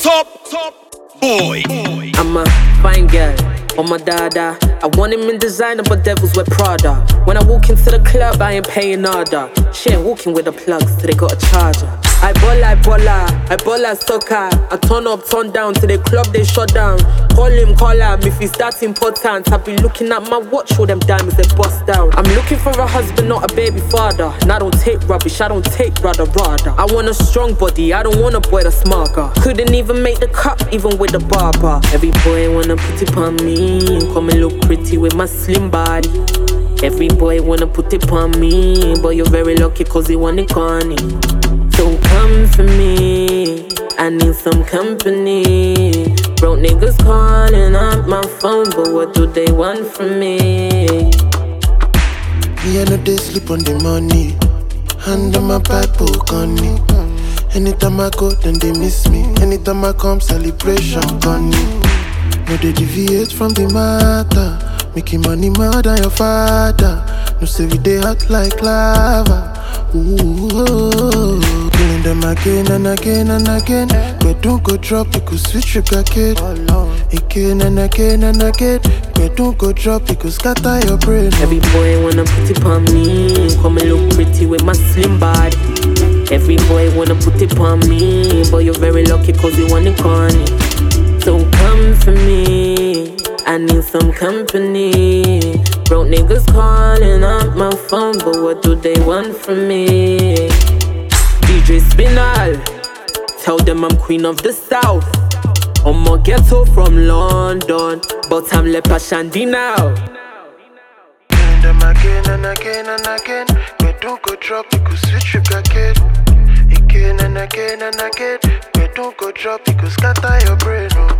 top boy. I'm a fine girl, on my dada. I want him in designer, but devils wear Prada. When I walk into the club, I ain't paying nada. She ain't walking with the plugs, till they got a charger. I ball like soccer. I turn up, turn down, till the club they shut down. Call him if he's that important. I be looking at my watch, all them diamonds they bust down. I'm looking for a husband, not a baby father. And I don't take rubbish, I don't take brother. I want a strong body, I don't want a boy that's smarter. Couldn't even make the cut, even with the barber. Every boy wanna put it on me, come and look pretty with my slim body. Every boy wanna put it on me, but you're very lucky cause you want it corny. So come for me, I need some company. Broke niggas calling up my phone, but what do they want from me? Me I know they sleep on the money. Hand on my Bible, Connie. Anytime I go, then they miss me. Anytime I come, celebration, Connie. No, they deviate from the matter. Making money more than your father. No, say we they hot like lava. Ooh, killing them again and again and again. But don't go drop, you could switch sugar kid. Again and again and again. But don't go drop, you could scatter your brain. Every boy wanna put it on me, come and look pretty with my slim body. Every boy wanna put it on me, but you're very lucky cause you want it corny. So come for me, I need some company. Broke niggas calling up my phone, but what do they want from me? DJ Spinal, tell them I'm queen of the south. I'm a ghetto from London, but I'm Lepa Shandy now. Killing them again and again and again. But don't go drop, you could switch sugar kid. Again and again and again. But don't go drop, you could scatter your brain. Oh.